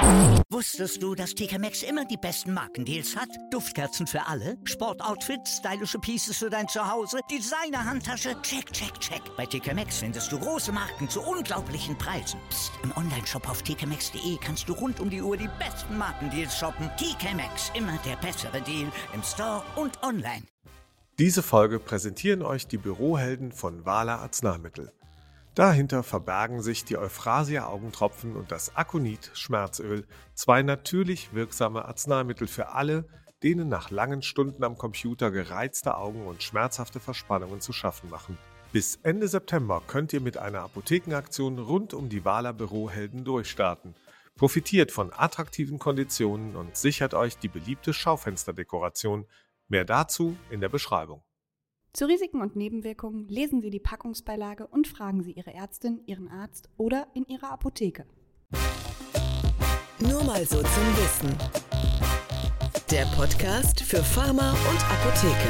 Wusstest du, dass TK Maxx immer die besten Markendeals hat? Duftkerzen für alle, Sportoutfits, stylische Pieces für dein Zuhause, Designer-Handtasche, check, check, check. Bei TK Maxx findest du große Marken zu unglaublichen Preisen. Psst. Im Onlineshop auf tkmaxx.de kannst du rund um die Uhr die besten Markendeals shoppen. TK Maxx, immer der bessere Deal im Store und online. Diese Folge präsentieren euch die Bürohelden von Wala Arzneimittel. Dahinter verbergen sich die Euphrasia-Augentropfen und das Aconit-Schmerzöl, zwei natürlich wirksame Arzneimittel für alle, denen nach langen Stunden am Computer gereizte Augen und schmerzhafte Verspannungen zu schaffen machen. Bis Ende September könnt ihr mit einer Apothekenaktion rund um die Wala Bürohelden durchstarten. Profitiert von attraktiven Konditionen und sichert euch die beliebte Schaufensterdekoration. Mehr dazu in der Beschreibung. Zu Risiken und Nebenwirkungen lesen Sie die Packungsbeilage und fragen Sie Ihre Ärztin, Ihren Arzt oder in Ihrer Apotheke. Nur mal so zum Wissen. Der Podcast für Pharma und Apotheke.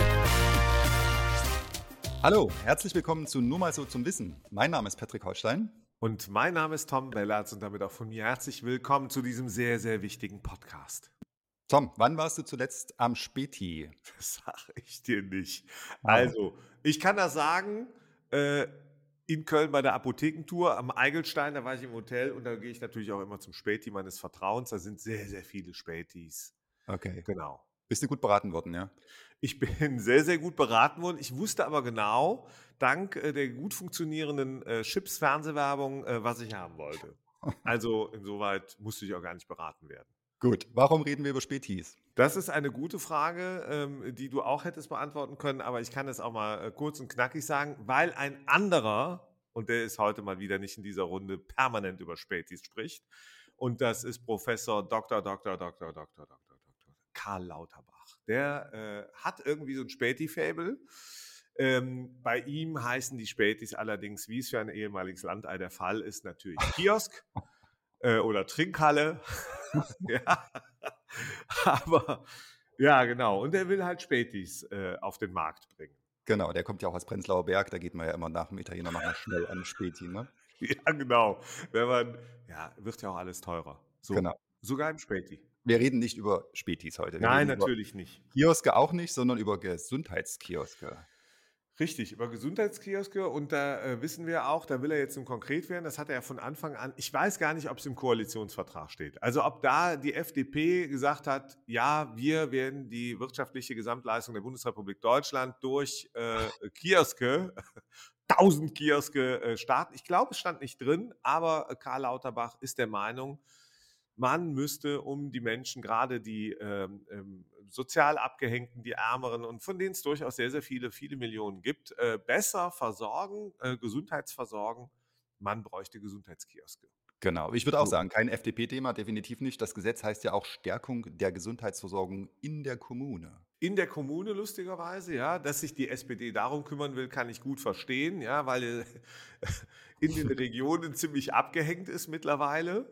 Hallo, herzlich willkommen zu Nur mal so zum Wissen. Mein Name ist Patrick Holstein. Und mein Name ist Tom Bellatz und damit auch von mir herzlich willkommen zu diesem sehr, sehr wichtigen Podcast. Tom, wann warst du zuletzt am Späti? Das sage ich dir nicht. Also, ich kann das sagen, in Köln bei der Apothekentour am Eigelstein, da war ich im Hotel und da gehe ich natürlich auch immer zum Späti meines Vertrauens. Da sind sehr, sehr viele Spätis. Okay. Genau. Bist du gut beraten worden, ja? Ich bin sehr, sehr gut beraten worden. Ich wusste aber genau, dank der gut funktionierenden Chips-Fernsehwerbung, was ich haben wollte. Also insoweit musste ich auch gar nicht beraten werden. Gut, warum reden wir über Spätis? Das ist eine gute Frage, die du auch hättest beantworten können, aber ich kann es auch mal kurz und knackig sagen, weil ein anderer, und der ist heute mal wieder nicht in dieser Runde, permanent über Spätis spricht. Und das ist Professor Dr. Karl Lauterbach. Der hat irgendwie so ein Späti-Fable. Bei ihm heißen die Spätis allerdings, wie es für ein ehemaliges Landei der Fall ist, natürlich Kiosk oder Trinkhalle. Ja, aber ja, genau. Und er will halt Spätis auf den Markt bringen. Genau, der kommt ja auch aus Prenzlauer Berg, da geht man ja immer nach dem Italiener nochmal schnell an Späti, ne? Ja, genau. Wird ja auch alles teurer. So, Genau. sogar im Späti. Wir reden nicht über Spätis heute. Wir Nein, reden natürlich nicht. über Kioske auch nicht, sondern über Gesundheitskioske. Richtig, über Gesundheitskioske und da wissen wir auch, da will er jetzt nun konkret werden, das hat er ja von Anfang an, ich weiß gar nicht, ob es im Koalitionsvertrag steht, also ob da die FDP gesagt hat, ja, wir werden die wirtschaftliche Gesamtleistung der Bundesrepublik Deutschland durch Kioske, 1000 Kioske starten. Ich glaube, es stand nicht drin, aber Karl Lauterbach ist der Meinung, man müsste um die Menschen, gerade die sozial Abgehängten, die Ärmeren und von denen es durchaus sehr, sehr viele, viele Millionen gibt, besser versorgen, gesundheitsversorgen. Man bräuchte Gesundheitskioske. Genau, ich würde auch sagen, kein FDP-Thema, definitiv nicht. Das Gesetz heißt ja auch Stärkung der Gesundheitsversorgung in der Kommune. In der Kommune lustigerweise, ja, dass sich die SPD darum kümmern will, kann ich gut verstehen, ja, weil in den Regionen ziemlich abgehängt ist mittlerweile.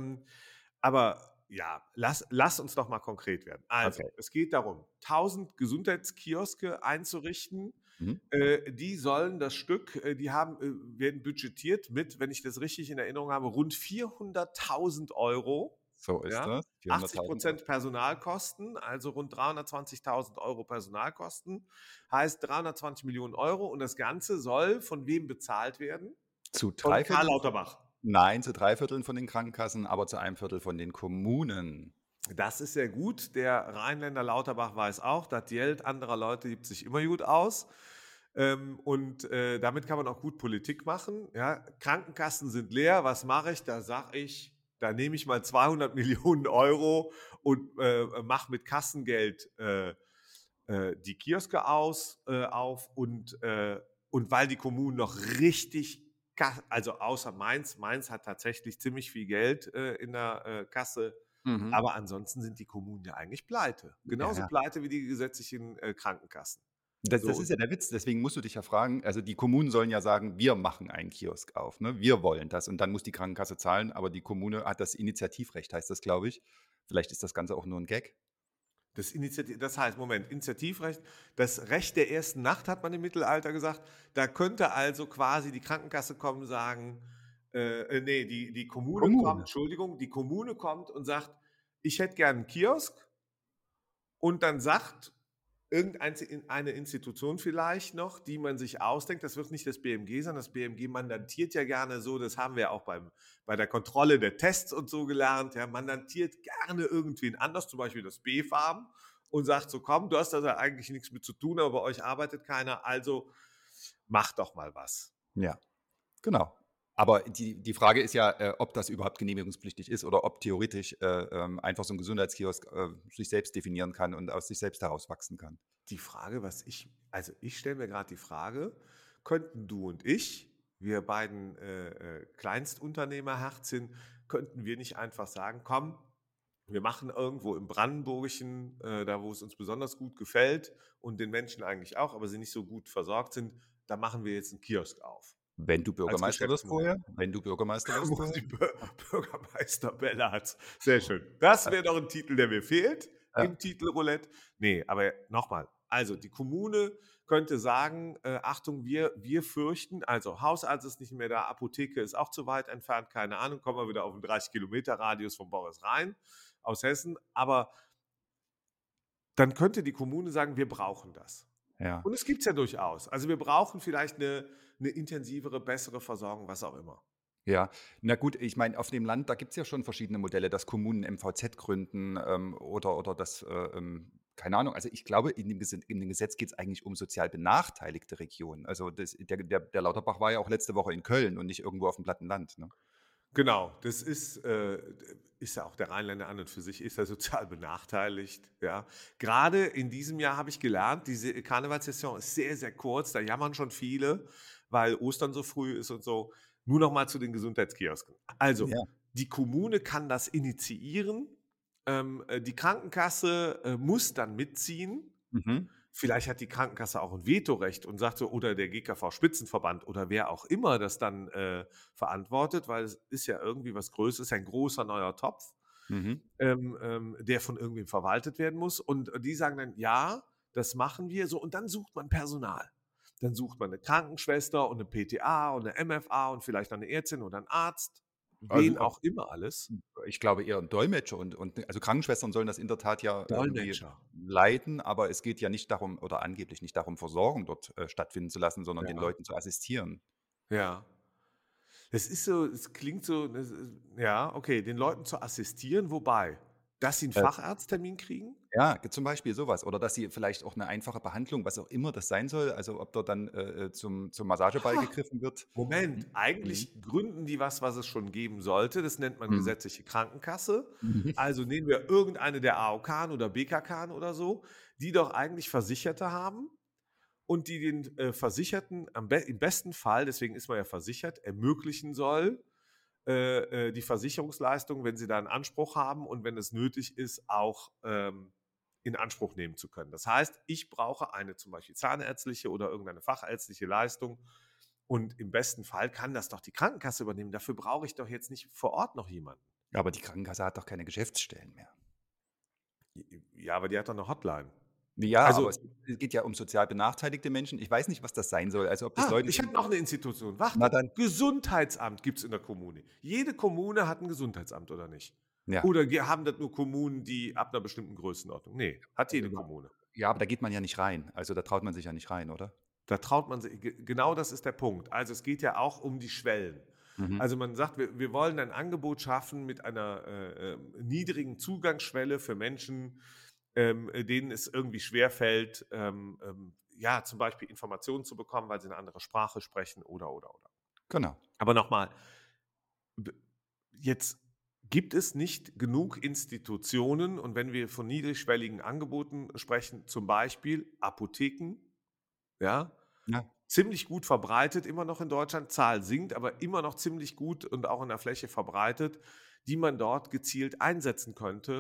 Aber ja, lass uns doch mal konkret werden. Also, Okay. Es geht darum, 1000 Gesundheitskioske einzurichten. Mhm. Die sollen das Stück, werden budgetiert mit, wenn ich das richtig in Erinnerung habe, rund 400.000 Euro. So ist Ja? das. 80% Personalkosten, also rund 320.000 Euro Personalkosten, heißt 320 Millionen Euro. Und das Ganze soll von wem bezahlt werden? Zu Von drei Karl Vierteln? Lauterbach. Nein, zu 3/4 von den Krankenkassen, aber zu 1/4 von den Kommunen. Das ist sehr gut. Der Rheinländer Lauterbach weiß auch, das Geld anderer Leute gibt sich immer gut aus. Damit kann man auch gut Politik machen. Ja, Krankenkassen sind leer. Was mache ich? Da nehme ich mal 200 Millionen Euro und mache mit Kassengeld die Kioske auf. Und weil die Kommunen noch richtig, also außer Mainz hat tatsächlich ziemlich viel Geld in der Kasse. Mhm. Aber ansonsten sind die Kommunen ja eigentlich pleite. Genauso Ja. pleite wie die gesetzlichen Krankenkassen. Das So. ist ja der Witz, deswegen musst du dich ja fragen, also die Kommunen sollen ja sagen, wir machen einen Kiosk auf, ne? Wir wollen das und dann muss die Krankenkasse zahlen, aber die Kommune hat das Initiativrecht, heißt das, glaube ich. Vielleicht ist das Ganze auch nur ein Gag. Das heißt, Initiativrecht, das Recht der ersten Nacht hat man im Mittelalter gesagt. Da könnte also quasi die Krankenkasse kommen und sagen, Nee, die Kommune kommt, Kommune. Entschuldigung, die Kommune kommt und sagt, ich hätte gern einen Kiosk, und dann sagt irgendeine Institution vielleicht noch, die man sich ausdenkt, das wird nicht das BMG sein, das BMG mandatiert ja gerne so, das haben wir auch bei der Kontrolle der Tests und so gelernt, ja, mandatiert gerne irgendwen anders, zum Beispiel das BfArM, und sagt so, komm, du hast da eigentlich nichts mit zu tun, aber bei euch arbeitet keiner, also mach doch mal was. Ja, genau. Aber die Frage ist ja, ob das überhaupt genehmigungspflichtig ist oder ob theoretisch einfach so ein Gesundheitskiosk sich selbst definieren kann und aus sich selbst heraus wachsen kann. Die Frage, also ich stelle mir gerade die Frage, könnten du und ich, wir beiden Kleinstunternehmerherzchen, könnten wir nicht einfach sagen, komm, wir machen irgendwo im Brandenburgischen, da wo es uns besonders gut gefällt und den Menschen eigentlich auch, aber sie nicht so gut versorgt sind, da machen wir jetzt einen Kiosk auf. Wenn du Als Bürgermeister wirst Geschäftsmodell. vorher, wenn du Bürgermeister wirst Muss die vorher. Bürgermeister Bellatz. Sehr schön. Das wäre doch ein Titel, der mir fehlt Ja. im Titelroulette. Nee, aber nochmal. Also die Kommune könnte sagen, Achtung, wir fürchten, also Hausarzt ist nicht mehr da, Apotheke ist auch zu weit entfernt, keine Ahnung, kommen wir wieder auf einen 30-Kilometer-Radius von Boris Rhein aus Hessen. Aber dann könnte die Kommune sagen, wir brauchen das. Ja. Und es gibt es ja durchaus. Also wir brauchen vielleicht eine intensivere, bessere Versorgung, was auch immer. Ja, na gut, ich meine, auf dem Land, da gibt es ja schon verschiedene Modelle, dass Kommunen MVZ gründen oder das, keine Ahnung, also ich glaube, in dem Gesetz geht es eigentlich um sozial benachteiligte Regionen. Also der Lauterbach war ja auch letzte Woche in Köln und nicht irgendwo auf dem platten Land. Ne? Genau, das ist ja auch der Rheinländer an und für sich, ist ja sozial benachteiligt. Ja. Gerade in diesem Jahr habe ich gelernt, diese Karnevalssaison ist sehr, sehr kurz, da jammern schon viele, weil Ostern so früh ist und so. Nur noch mal zu den Gesundheitskiosken. Also, Ja. die Kommune kann das initiieren, die Krankenkasse muss dann mitziehen. Mhm. Vielleicht hat die Krankenkasse auch ein Vetorecht und sagt so, oder der GKV-Spitzenverband oder wer auch immer das dann verantwortet, weil es ist ja irgendwie was Größeres, ein großer neuer Topf, Mhm. der von irgendwem verwaltet werden muss. Und die sagen dann, ja, das machen wir so. Und dann sucht man Personal. Dann sucht man eine Krankenschwester und eine PTA und eine MFA und vielleicht noch eine Ärztin oder einen Arzt, Also, wen auch immer alles. ich glaube eher ein Dolmetscher und also Krankenschwestern sollen das in der Tat ja irgendwie Dolmetscher. leiten, aber es geht ja nicht darum oder angeblich nicht darum, Versorgung dort stattfinden zu lassen, sondern den Ja. Leuten zu assistieren. Ja. Es ist so, es klingt so, ja, okay, den Leuten zu assistieren, wobei, dass sie einen Äh, Facharzttermin kriegen? Ja, zum Beispiel sowas. Oder dass sie vielleicht auch eine einfache Behandlung, was auch immer das sein soll, also ob dort dann zum Massageball Ha, gegriffen wird. Moment, Mhm. eigentlich gründen die was es schon geben sollte. Das nennt man Mhm. gesetzliche Krankenkasse. Mhm. Also nehmen wir irgendeine der AOK oder BKK oder so, die doch eigentlich Versicherte haben und die den Versicherten im besten Fall, deswegen ist man ja versichert, ermöglichen soll, die Versicherungsleistung, wenn sie da einen Anspruch haben und wenn es nötig ist, auch in Anspruch nehmen zu können. Das heißt, ich brauche eine zum Beispiel zahnärztliche oder irgendeine fachärztliche Leistung und im besten Fall kann das doch die Krankenkasse übernehmen. Dafür brauche ich doch jetzt nicht vor Ort noch jemanden. Aber die Krankenkasse hat doch keine Geschäftsstellen mehr. Ja, aber die hat doch eine Hotline. Ja, Also, aber es geht ja um sozial benachteiligte Menschen. Ich weiß nicht, was das sein soll. Also ob das Leute ich habe sind. noch eine Institution. Na Warte, dann. Gesundheitsamt gibt es in der Kommune. Jede Kommune hat ein Gesundheitsamt, oder nicht? Ja. Oder haben das nur Kommunen, die ab einer bestimmten Größenordnung? Nee, hat jede Also, Kommune. Ja, aber da geht man ja nicht rein. Also da traut man sich ja nicht rein, oder? Da traut man sich, genau das ist der Punkt. Also es geht ja auch um die Schwellen. Mhm. Also man sagt, wir wollen ein Angebot schaffen mit einer niedrigen Zugangsschwelle für Menschen, denen es irgendwie schwerfällt, ja, zum Beispiel Informationen zu bekommen, weil sie eine andere Sprache sprechen oder. Genau. Aber nochmal, jetzt gibt es nicht genug Institutionen und wenn wir von niedrigschwelligen Angeboten sprechen, zum Beispiel Apotheken, ja, Ja. ziemlich gut verbreitet, immer noch in Deutschland, Zahl sinkt, aber immer noch ziemlich gut und auch in der Fläche verbreitet, die man dort gezielt einsetzen könnte,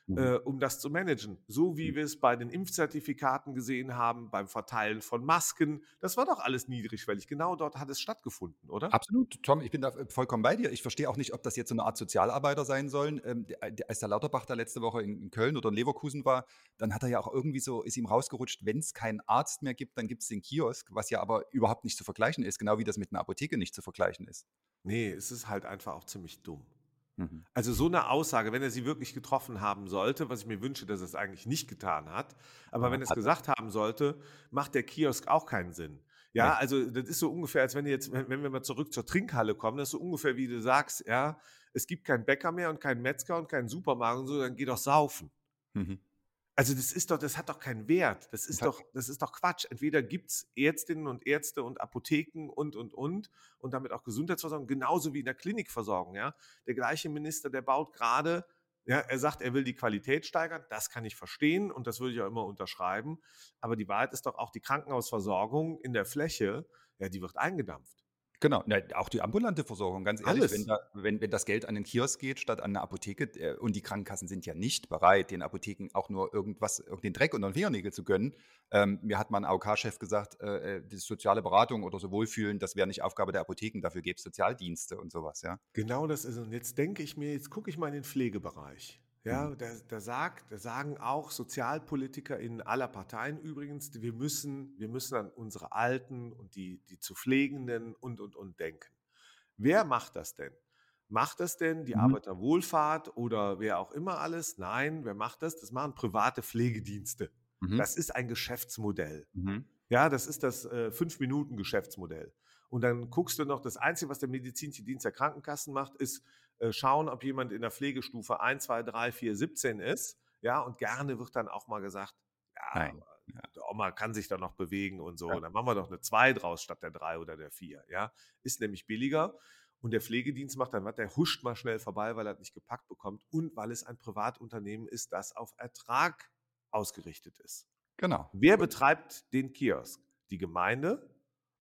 um das zu managen. So wie wir es bei den Impfzertifikaten gesehen haben, beim Verteilen von Masken. Das war doch alles niedrigschwellig. Genau dort hat es stattgefunden, oder? Absolut, Tom, ich bin da vollkommen bei dir. Ich verstehe auch nicht, ob das jetzt so eine Art Sozialarbeiter sein sollen. Als der Lauterbach da letzte Woche in Köln oder in Leverkusen war, dann hat er ja auch irgendwie so, ist ihm rausgerutscht, wenn es keinen Arzt mehr gibt, dann gibt es den Kiosk, was ja aber überhaupt nicht zu vergleichen ist, genau wie das mit einer Apotheke nicht zu vergleichen ist. Nee, es ist halt einfach auch ziemlich dumm. Mhm. Also so eine Aussage, wenn er sie wirklich getroffen haben sollte, was ich mir wünsche, dass er es eigentlich nicht getan hat, aber wenn er es Hat er. gesagt haben sollte, macht der Kiosk auch keinen Sinn. Ja, Nee. also das ist so ungefähr, als wenn jetzt, wenn wir mal zurück zur Trinkhalle kommen, das ist so ungefähr wie du sagst, ja, es gibt keinen Bäcker mehr und keinen Metzger und keinen Supermarkt und so, dann geh doch saufen. Mhm. Also das hat doch keinen Wert. Das Hat- ist doch Quatsch. Entweder gibt es Ärztinnen und Ärzte und Apotheken und damit auch Gesundheitsversorgung, genauso wie in der Klinikversorgung. Ja? Der gleiche Minister, der baut gerade, ja, er sagt, er will die Qualität steigern. Das kann ich verstehen und das würde ich auch immer unterschreiben. Aber die Wahrheit ist doch auch, die Krankenhausversorgung in der Fläche, ja, die wird eingedampft. Genau, auch die ambulante Versorgung, ganz ehrlich, Alles. wenn das Geld an den Kiosk geht statt an eine Apotheke, und die Krankenkassen sind ja nicht bereit, den Apotheken auch nur den Dreck unter den Fingernägel zu gönnen. Mir hat mal ein AOK-Chef gesagt, die soziale Beratung oder so Wohlfühlen, das wäre nicht Aufgabe der Apotheken, dafür gäbe es Sozialdienste und sowas, ja. Genau das ist es. Und jetzt denke ich mir, jetzt gucke ich mal in den Pflegebereich. Mhm. Ja, da sagen auch Sozialpolitiker in aller Parteien übrigens, wir müssen an unsere Alten und die zu Pflegenden und denken. Wer macht das denn? Macht das denn die Mhm. Arbeiterwohlfahrt oder wer auch immer alles? Nein, wer macht das? Das machen private Pflegedienste. Mhm. Das ist ein Geschäftsmodell. Mhm. Ja, das ist das 5-Minuten-Geschäftsmodell. Und dann guckst du noch, das Einzige, was der medizinische Dienst der Krankenkassen macht, ist schauen, ob jemand in der Pflegestufe 1, 2, 3, 4, 17 ist. Ja, und gerne wird dann auch mal gesagt, ja, Nein. Ja. die Oma kann sich da noch bewegen und so. Ja. Dann machen wir doch eine 2 draus statt der 3 oder der 4. Ja, ist nämlich billiger. Und der Pflegedienst macht dann was, der huscht mal schnell vorbei, weil er das nicht gepackt bekommt und weil es ein Privatunternehmen ist, das auf Ertrag ausgerichtet ist. Genau. Wer betreibt den Kiosk? Die Gemeinde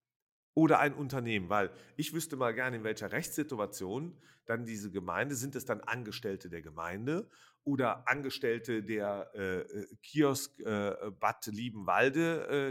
oder ein Unternehmen? Weil ich wüsste mal gerne, in welcher Rechtssituation dann diese Gemeinde, sind es dann Angestellte der Gemeinde oder Angestellte der Kiosk Bad Liebenwalde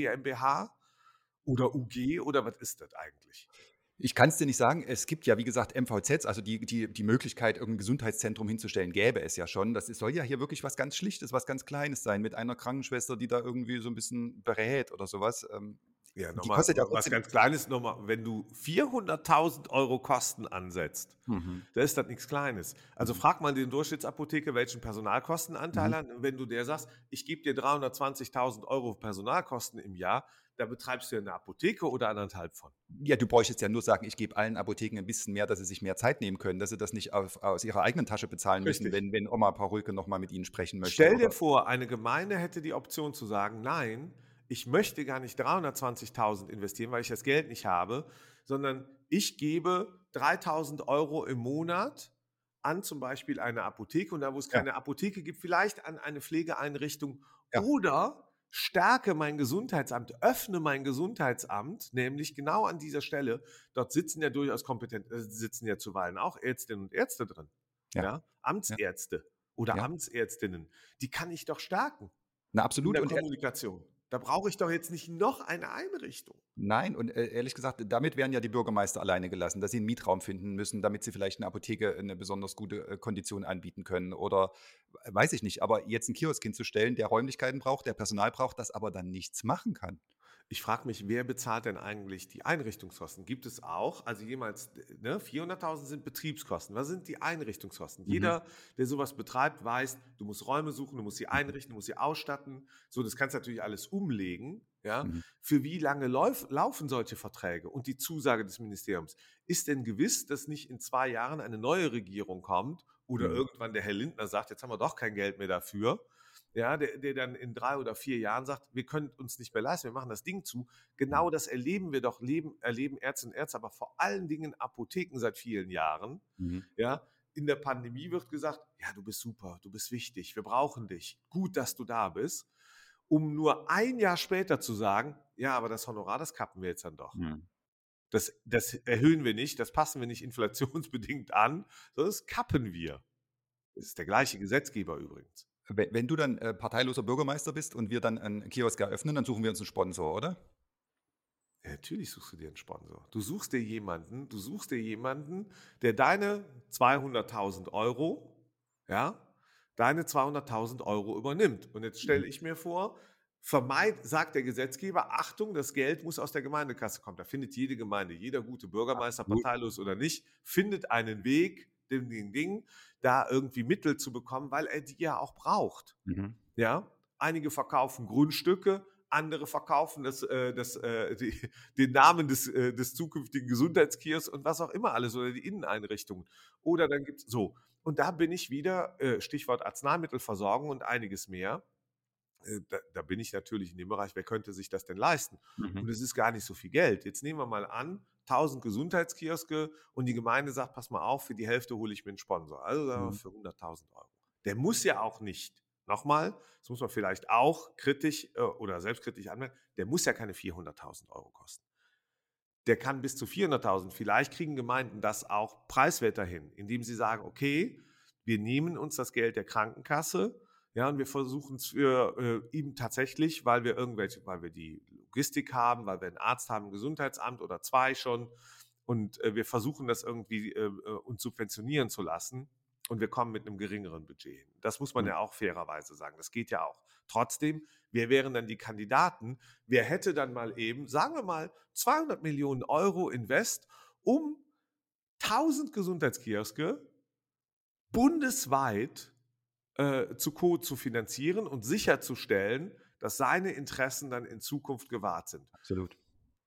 GmbH oder UG oder was ist das eigentlich? Ich kann es dir nicht sagen. Es gibt ja, wie gesagt, MVZs, also die Möglichkeit, irgendein Gesundheitszentrum hinzustellen, gäbe es ja schon. Soll ja hier wirklich was ganz Schlichtes, was ganz Kleines sein, mit einer Krankenschwester, die da irgendwie so ein bisschen berät oder sowas. Ja, Die nochmal, kostet ja was trotzdem. ganz Kleines nochmal, wenn du 400.000 Euro Kosten ansetzt, Mhm. da ist das nichts Kleines. Also Mhm. frag mal den Durchschnittsapotheker, welchen Personalkostenanteil Mhm. hat. Wenn du der sagst, ich gebe dir 320.000 Euro Personalkosten im Jahr, da betreibst du ja eine Apotheke oder 1,5 von. Ja, du bräuchtest ja nur sagen, ich gebe allen Apotheken ein bisschen mehr, dass sie sich mehr Zeit nehmen können, dass sie das nicht aus ihrer eigenen Tasche bezahlen müssen, Richtig. wenn Oma Paulke noch mal mit ihnen sprechen möchte. Stell dir Oder vor, eine Gemeinde hätte die Option zu sagen, nein, ich möchte gar nicht 320.000 investieren, weil ich das Geld nicht habe, sondern ich gebe 3.000 Euro im Monat an zum Beispiel eine Apotheke und da, wo es ja, keine Apotheke gibt, vielleicht an eine Pflegeeinrichtung ja, oder stärke mein Gesundheitsamt, öffne mein Gesundheitsamt, nämlich genau an dieser Stelle. Dort sitzen ja durchaus kompetent, sitzen ja zuweilen auch Ärztinnen und Ärzte drin, ja, ja, ja, Amtsärzte oder ja. Amtsärztinnen. Die kann ich doch stärken Na, in absolut. der Und Kommunikation. Da brauche ich doch jetzt nicht noch eine Einrichtung. nein, und ehrlich gesagt, damit werden ja die Bürgermeister alleine gelassen, dass sie einen Mietraum finden müssen, damit sie vielleicht eine Apotheke eine besonders gute Kondition anbieten können oder weiß ich nicht. Aber jetzt einen Kiosk hinzustellen, der Räumlichkeiten braucht, der Personal braucht, das aber dann nichts machen kann. Ich frage mich, wer bezahlt denn eigentlich die Einrichtungskosten? Gibt es auch, also jemals, ne, 400.000 sind Betriebskosten. Was sind die Einrichtungskosten? Mhm. Jeder, der sowas betreibt, weiß, du musst Räume suchen, du musst sie Mhm. einrichten, du musst sie ausstatten. So, das kannst du natürlich alles umlegen. Ja? Mhm. Für wie lange laufen solche Verträge? Und die Zusage des Ministeriums. Ist denn gewiss, dass nicht in 2 Jahren eine neue Regierung kommt oder Mhm. irgendwann der Herr Lindner sagt, jetzt haben wir doch kein Geld mehr dafür? Ja, der dann in 3 oder 4 Jahren sagt, wir können uns nicht mehr leisten, wir machen das Ding zu. Genau das erleben wir doch, erleben Ärzte und Ärzte, aber vor allen Dingen Apotheken seit vielen Jahren. Mhm. Ja, in der Pandemie wird gesagt, ja, du bist super, du bist wichtig, wir brauchen dich, gut, dass du da bist. Um nur 1 Jahr später zu sagen, ja, aber das Honorar, das kappen wir jetzt dann doch. Mhm. Das erhöhen wir nicht, das passen wir nicht inflationsbedingt an, sondern das kappen wir. Das ist der gleiche Gesetzgeber übrigens. Wenn du dann parteiloser Bürgermeister bist und wir dann einen Kiosk eröffnen, dann suchen wir uns einen Sponsor, oder? Ja, natürlich suchst du dir einen Sponsor. Du suchst dir jemanden, der deine 200.000 Euro, ja, deine 200.000 Euro übernimmt. Und jetzt stelle ich mir vor, sagt der Gesetzgeber, Achtung, das Geld muss aus der Gemeindekasse kommen. Da findet jede Gemeinde, jeder gute Bürgermeister, Absolut. parteilos oder nicht, findet einen Weg, da irgendwie Mittel zu bekommen, weil er die ja auch braucht. Mhm. Ja, einige verkaufen Grundstücke, andere verkaufen den Namen des zukünftigen Gesundheitskiosks und was auch immer alles oder die Inneneinrichtungen. Oder dann gibt es so. Und da bin ich wieder, Stichwort Arzneimittelversorgung und einiges mehr. Da bin ich natürlich in dem Bereich, wer könnte sich das denn leisten? Mhm. Und es ist gar nicht so viel Geld. Jetzt nehmen wir mal an, 1000 Gesundheitskioske und die Gemeinde sagt, pass mal auf, für die Hälfte hole ich mir einen Sponsor. Also sagen wir für 100.000 Euro. Der muss ja auch nicht, nochmal, das muss man vielleicht auch kritisch oder selbstkritisch anmerken, der muss ja keine 400.000 Euro kosten. Der kann bis zu 400.000. Vielleicht kriegen Gemeinden das auch preiswerter hin, indem sie sagen, okay, wir nehmen uns das Geld der Krankenkasse, ja, und wir versuchen es für ihm tatsächlich, weil wir die Logistik haben, weil wir einen Arzt haben, ein Gesundheitsamt oder 2 schon, und wir versuchen das irgendwie uns subventionieren zu lassen. Und wir kommen mit einem geringeren Budget hin. Das muss man ja auch fairerweise sagen. Das geht ja auch. Trotzdem, wer wären dann die Kandidaten? Wer hätte dann mal eben, sagen wir mal, 200 Millionen Euro Invest, um 1000 Gesundheitskioske bundesweit zu finanzieren und sicherzustellen, dass seine Interessen dann in Zukunft gewahrt sind. Absolut.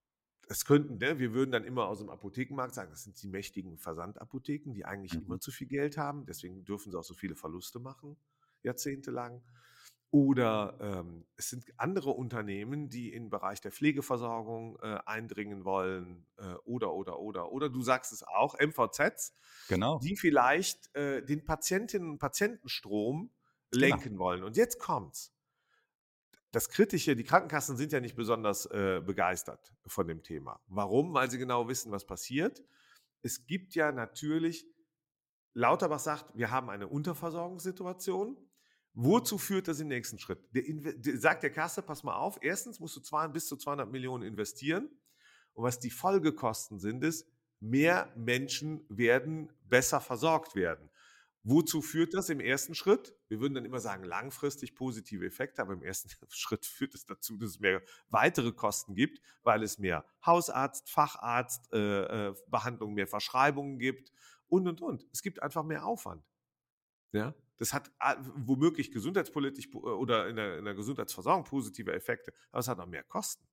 Wir würden dann immer aus dem Apothekenmarkt sagen, das sind die mächtigen Versandapotheken, die eigentlich immer zu viel Geld haben, deswegen dürfen sie auch so viele Verluste machen, jahrzehntelang. Oder es sind andere Unternehmen, die in den Bereich der Pflegeversorgung eindringen wollen, oder du sagst es auch, MVZs, Genau. die vielleicht den Patientinnen und Patientenstrom lenken wollen. Und jetzt kommt's. Das Kritische, die Krankenkassen sind ja nicht besonders begeistert von dem Thema. Warum? Weil sie genau wissen, was passiert. Es gibt ja natürlich, Lauterbach sagt, wir haben eine Unterversorgungssituation. Wozu führt das im nächsten Schritt? Sagt der Kasse, pass mal auf, erstens musst du bis zu 200 Millionen investieren. Und was die Folgekosten sind, ist, mehr Menschen werden besser versorgt werden. Wozu führt das im ersten Schritt? Wir würden dann immer sagen, langfristig positive Effekte, aber im ersten Schritt führt es dazu, dass es mehr weitere Kosten gibt, weil es mehr Hausarzt, Facharzt, Behandlung, mehr Verschreibungen gibt und. Es gibt einfach mehr Aufwand. Ja? Das hat womöglich gesundheitspolitisch oder in der Gesundheitsversorgung positive Effekte, aber es hat auch mehr Kosten.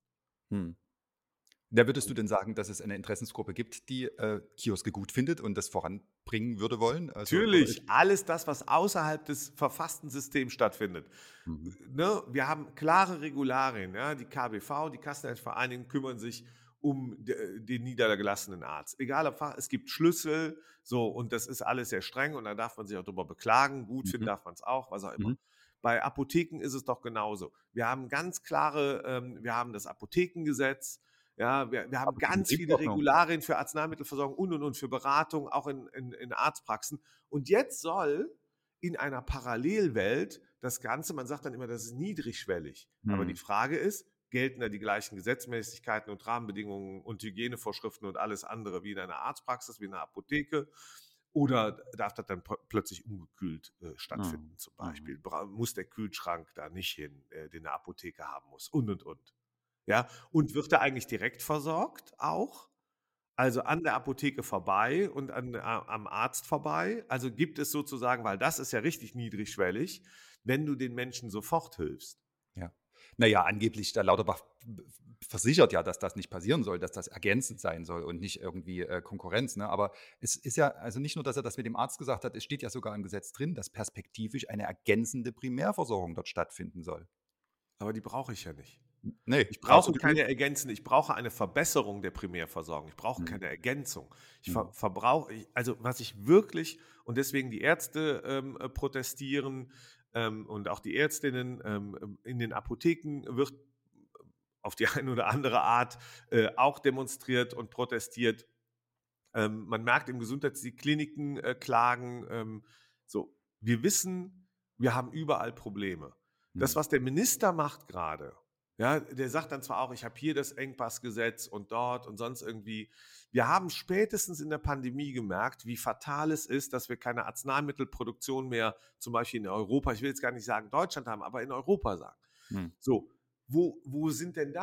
Da würdest du denn sagen, dass es eine Interessensgruppe gibt, die Kioske gut findet und das voranbringen würde wollen? Natürlich, alles das, was außerhalb des verfassten Systems stattfindet. Ne? Wir haben klare Regularien. Ja? Die KBV, die Kassenärztevereinigung kümmern sich um den niedergelassenen Arzt. Egal ob es gibt Schlüssel, so, und das ist alles sehr streng und da darf man sich auch drüber beklagen. Gut finden darf man es auch, was auch immer. Bei Apotheken ist es doch genauso. Wir haben ganz klare, wir haben das Apothekengesetz. Ja, wir haben ganz viele Regularien für Arzneimittelversorgung und für Beratung, auch in Arztpraxen. Und jetzt soll in einer Parallelwelt das Ganze, man sagt dann immer, das ist niedrigschwellig. Aber die Frage ist, gelten da die gleichen Gesetzmäßigkeiten und Rahmenbedingungen und Hygienevorschriften und alles andere wie in einer Arztpraxis, wie in einer Apotheke? Oder darf das dann plötzlich ungekühlt stattfinden zum Beispiel? Muss der Kühlschrank da nicht hin, den eine Apotheke haben muss und. Ja, und wird er eigentlich direkt versorgt auch? Also an der Apotheke vorbei und am Arzt vorbei? Also gibt es sozusagen, weil das ist ja richtig niedrigschwellig, wenn du den Menschen sofort hilfst. Ja. Naja, angeblich, der Lauterbach versichert ja, dass das nicht passieren soll, dass das ergänzend sein soll und nicht irgendwie Konkurrenz. Ne? Aber es ist ja, also nicht nur, dass er das mit dem Arzt gesagt hat, es steht ja sogar im Gesetz drin, dass perspektivisch eine ergänzende Primärversorgung dort stattfinden soll. Aber die brauche ich ja nicht. Nee, ich brauche keine ergänzende, ich brauche eine Verbesserung der Primärversorgung. Ich brauche keine Ergänzung. Also was ich wirklich, und deswegen die Ärzte protestieren und auch die Ärztinnen in den Apotheken wird auf die eine oder andere Art auch demonstriert und protestiert. Man merkt im Gesundheitskliniken Klagen, wir wissen, wir haben überall Probleme. Das, Mhm. was der Minister macht gerade, ja, der sagt dann zwar auch, ich habe hier das Engpassgesetz und dort und sonst irgendwie. Wir haben spätestens in der Pandemie gemerkt, wie fatal es ist, dass wir keine Arzneimittelproduktion mehr, zum Beispiel in Europa, ich will jetzt gar nicht sagen Deutschland haben, aber in Europa sagen. Mhm. So, wo sind denn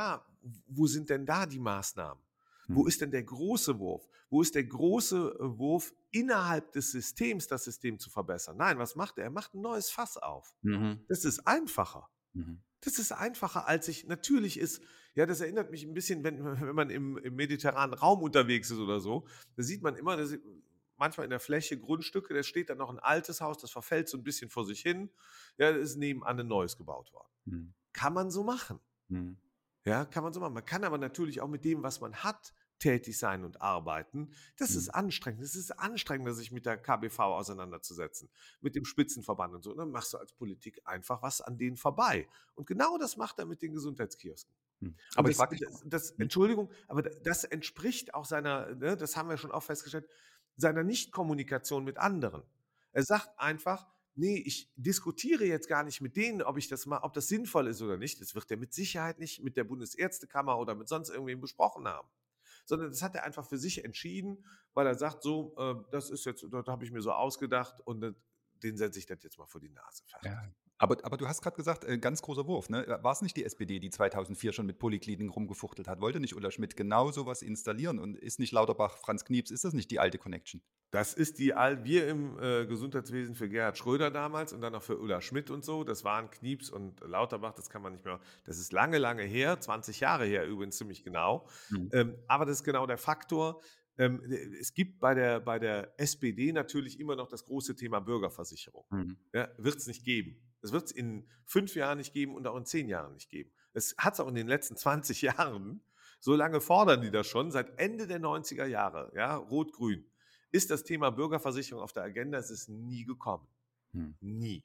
da die Maßnahmen? Wo Mhm. ist denn der große Wurf? Wo ist der große Wurf innerhalb des Systems, das System zu verbessern? Nein, was macht er? Er macht ein neues Fass auf. Mhm. Das ist einfacher. Mhm. Das ist einfacher, als natürlich ist, ja, das erinnert mich ein bisschen, wenn man im mediterranen Raum unterwegs ist oder so, da sieht man immer, manchmal in der Fläche Grundstücke, da steht dann noch ein altes Haus, das verfällt so ein bisschen vor sich hin, ja, da ist nebenan ein neues gebaut worden. Mhm. Kann man so machen. Mhm. Ja, kann man so machen. Man kann aber natürlich auch mit dem, was man hat, tätig sein und arbeiten. Das ist anstrengend. Es ist anstrengender, sich mit der KBV auseinanderzusetzen, mit dem Spitzenverband und so. Und dann machst du als Politik einfach was an denen vorbei. Und genau das macht er mit den Gesundheitskiosken. Mhm. Und Aber ich frage mich, Entschuldigung, aber das entspricht auch seiner, ne, das haben wir schon auch festgestellt, seiner Nichtkommunikation mit anderen. Er sagt einfach, nee, ich diskutiere jetzt gar nicht mit denen, ob das sinnvoll ist oder nicht. Das wird er mit Sicherheit nicht mit der Bundesärztekammer oder mit sonst irgendwem besprochen haben. Sondern das hat er einfach für sich entschieden, weil er sagt, so, das ist jetzt, das habe ich mir so ausgedacht und den setze ich das jetzt mal vor die Nase. Fertig. ja. Aber du hast gerade gesagt, ganz großer Wurf, ne? War es nicht die SPD, die 2004 schon mit Polykliniken rumgefuchtelt hat? Wollte nicht Ulla Schmidt genau sowas installieren? Und ist nicht Lauterbach, Franz Knieps, ist das nicht die alte Connection? Das ist wir im Gesundheitswesen für Gerhard Schröder damals und dann auch für Ulla Schmidt und so. Das waren Knieps und Lauterbach, das kann man nicht mehr. Das ist lange, lange her, 20 Jahre her übrigens ziemlich genau. Mhm. Aber das ist genau der Faktor. Es gibt bei der SPD natürlich immer noch das große Thema Bürgerversicherung. Mhm. Ja, wird es nicht geben. Es wird es in 5 Jahren nicht geben und auch in 10 Jahren nicht geben. Es hat es auch in den letzten 20 Jahren. So lange fordern die das schon, seit Ende der 90er Jahre, ja, Rot-Grün. Ist das Thema Bürgerversicherung auf der Agenda? Es ist nie gekommen. Mhm. Nie.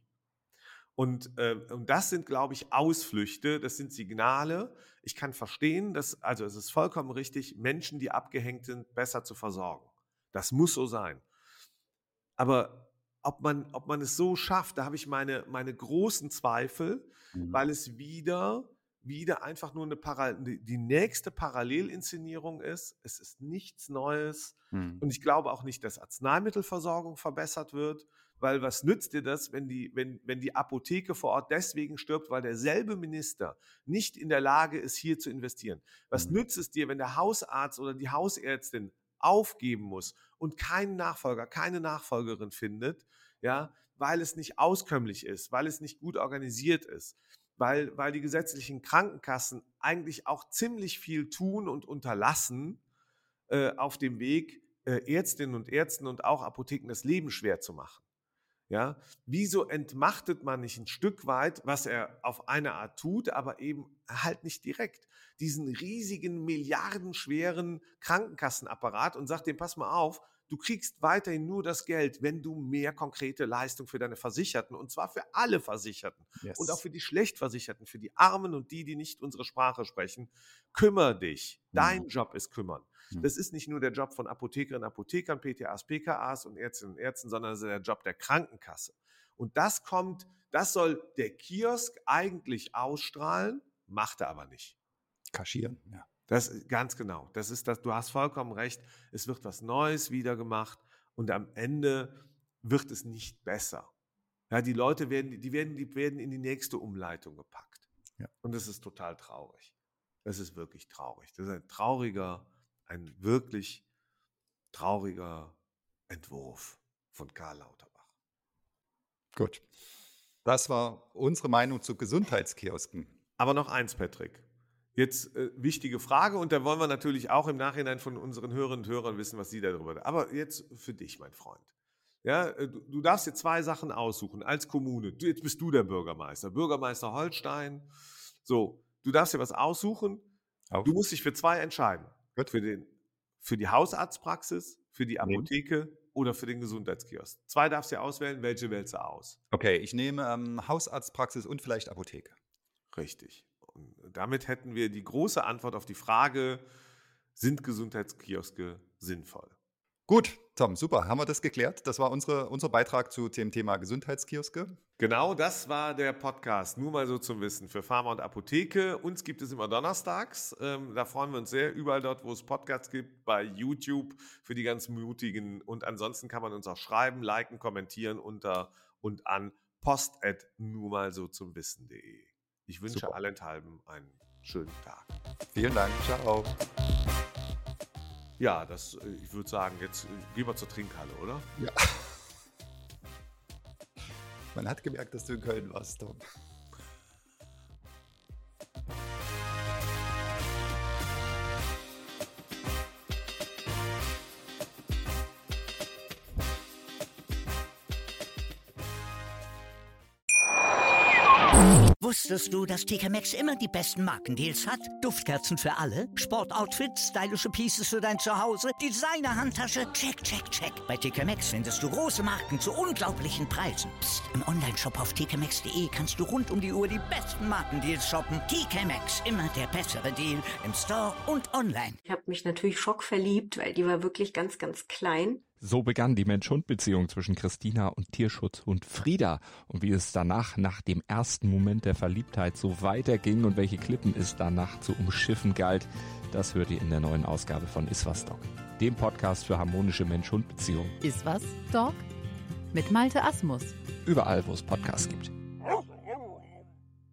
Und das sind, glaube ich, Ausflüchte, das sind Signale. Ich kann verstehen, es ist vollkommen richtig, Menschen, die abgehängt sind, besser zu versorgen. Das muss so sein. Aber ob man es so schafft, da habe ich meine großen Zweifel, Mhm. weil es wieder einfach nur die nächste Parallelinszenierung ist. Es ist nichts Neues. Mhm. Und ich glaube auch nicht, dass Arzneimittelversorgung verbessert wird, weil was nützt dir das, wenn die Apotheke vor Ort deswegen stirbt, weil derselbe Minister nicht in der Lage ist, hier zu investieren? Was Mhm. nützt es dir, wenn der Hausarzt oder die Hausärztin aufgeben muss und keinen Nachfolger, keine Nachfolgerin findet, ja, weil es nicht auskömmlich ist, weil es nicht gut organisiert ist, weil die gesetzlichen Krankenkassen eigentlich auch ziemlich viel tun und unterlassen auf dem Weg, Ärztinnen und Ärzten und auch Apotheken das Leben schwer zu machen. Ja, wieso entmachtet man nicht ein Stück weit, was er auf eine Art tut, aber eben halt nicht direkt, diesen riesigen, milliardenschweren Krankenkassenapparat und sagt dem, pass mal auf, du kriegst weiterhin nur das Geld, wenn du mehr konkrete Leistung für deine Versicherten, und zwar für alle Versicherten und auch Yes. für die Schlechtversicherten, für die Armen und die nicht unsere Sprache sprechen, kümmere dich. Dein Job ist kümmern. Mhm. Das ist nicht nur der Job von Apothekerinnen, Apothekern, PTAs, PKAs und Ärztinnen und Ärzten, sondern das ist der Job der Krankenkasse. Und das soll der Kiosk eigentlich ausstrahlen, macht er aber nicht. Kaschieren, ja. Das ganz genau. Das ist das. Du hast vollkommen recht. Es wird was Neues wieder gemacht und am Ende wird es nicht besser. Ja, die Leute werden in die nächste Umleitung gepackt. Ja. Und das ist total traurig. Das ist wirklich traurig. Das ist ein wirklich trauriger Entwurf von Karl Lauterbach. Gut. Das war unsere Meinung zu Gesundheitskiosken. Aber noch eins, Patrick. Jetzt wichtige Frage, und da wollen wir natürlich auch im Nachhinein von unseren Hörerinnen und Hörern wissen, was sie darüber denken. Aber jetzt für dich, mein Freund. Ja, du darfst dir 2 Sachen aussuchen als Kommune. Jetzt bist du der Bürgermeister. Bürgermeister Holstein. So, du darfst dir was aussuchen. Du musst dich für 2 entscheiden. Gut. Für die Hausarztpraxis, für die Nehmen. Apotheke oder für den Gesundheitskiosk. 2 darfst du auswählen. Welche wählst du aus? Okay, ich nehme Hausarztpraxis und vielleicht Apotheke. Richtig. Und damit hätten wir die große Antwort auf die Frage, sind Gesundheitskioske sinnvoll? Gut, Tom, super. Haben wir das geklärt? Das war unser Beitrag zu dem Thema Gesundheitskioske. Genau, das war der Podcast. Nur mal so zum Wissen für Pharma und Apotheke. Uns gibt es immer donnerstags. Da freuen wir uns sehr. Überall dort, wo es Podcasts gibt, bei YouTube für die ganz Mutigen. Und ansonsten kann man uns auch schreiben, liken, kommentieren unter und an post@nurmalsozumwissen.de. Ich wünsche allenthalben einen schönen Tag. Vielen Dank. Ciao. Ja, ich würde sagen, jetzt gehen wir zur Trinkhalle, oder? Ja. Man hat gemerkt, dass du in Köln warst, Tom. Wusstest du, dass TK Maxx immer die besten Markendeals hat? Duftkerzen für alle, Sportoutfits, stylische Pieces für dein Zuhause, Designer-Handtasche, check, check, check. Bei TK Maxx findest du große Marken zu unglaublichen Preisen. Psst. Im Onlineshop auf tkmaxx.de kannst du rund um die Uhr die besten Markendeals shoppen. TK Maxx, immer der bessere Deal im Store und online. Ich habe mich natürlich schockverliebt, weil die war wirklich ganz, ganz klein. So begann die Mensch-Hund-Beziehung zwischen Christina und Tierschutzhund Frieda. Und wie es danach, nach dem ersten Moment der Verliebtheit, so weiterging und welche Klippen es danach zu umschiffen galt, das hört ihr in der neuen Ausgabe von Iswas Dog, dem Podcast für harmonische Mensch-Hund-Beziehungen. Iswas Dog? Mit Malte Asmus. Überall, wo es Podcasts gibt.